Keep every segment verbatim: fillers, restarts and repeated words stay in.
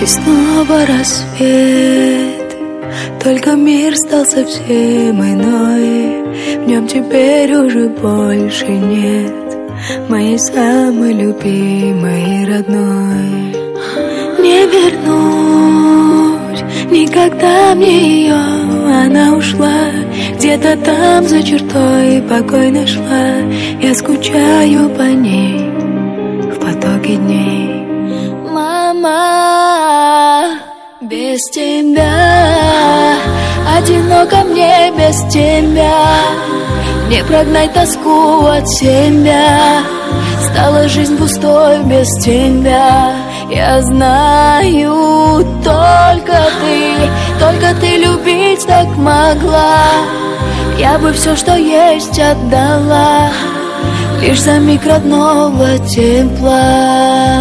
И снова рассвет, только мир стал совсем иной. В нем теперь уже больше нет моей самой любимой и родной. Не вернуть никогда мне ее, она ушла. Где-то там за чертой покой шла. Я скучаю по ней в потоке дней. Мама, без тебя одиноко мне, без тебя. Не прогнать тоску от себя. Стала жизнь пустой без тебя. Я знаю, только ты, только ты любить так могла. Я бы все, что есть, отдала, лишь за миг родного тепла.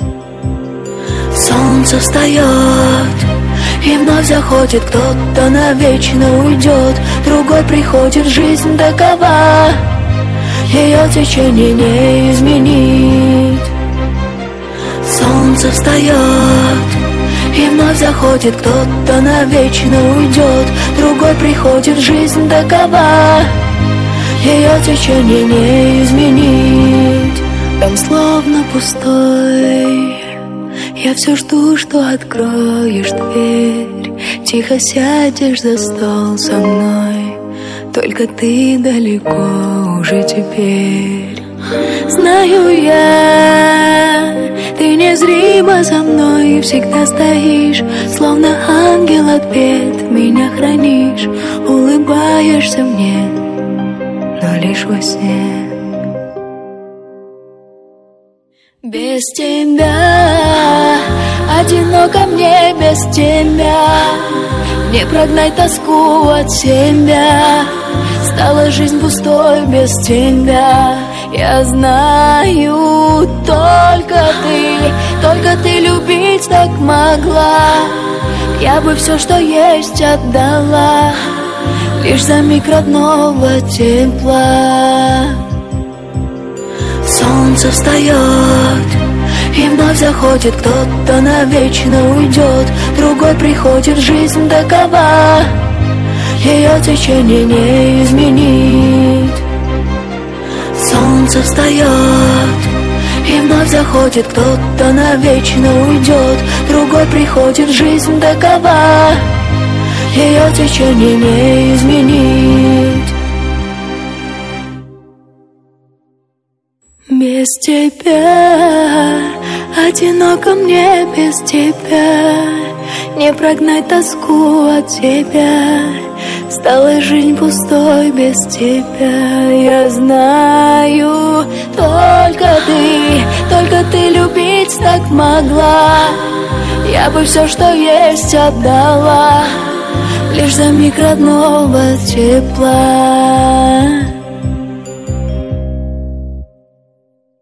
Солнце встает, и вновь заходит кто-то, навечно уйдет. Другой приходит, жизнь такова, ее течение не изменить. Солнце встает, и вновь заходит кто-то, навечно уйдет. Другой приходит, жизнь такова, ее течение не изменить. Дом словно пустой, я все жду, что откроешь дверь. Тихо сядешь за стол со мной, только ты далеко уже теперь. Знаю я, ты незримо за мной всегда стоишь, словно ангел ответ меня хранишь. Улыбаешься мне, но лишь во сне. Без тебя одиноко мне, без тебя. Не прогнать тоску от себя. Стала жизнь пустой без тебя. Я знаю, только ты, только ты любить так могла. Я бы все, что есть, отдала, лишь за миг родного тепла. Солнце встает, и вновь заходит кто-то, навечно уйдет. Другой приходит, жизнь такова, ее течение не изменить. Солнце встает, и вновь заходит кто-то, навечно уйдет. Другой приходит, жизнь такова, ее течение не изменить. Без тебя одиноко мне, без тебя. Не прогнать тоску от тебя. Стала жизнь пустой без тебя. Я знаю, только ты, только ты любить так могла. Я бы все, что есть, отдала, лишь за миг родного тепла.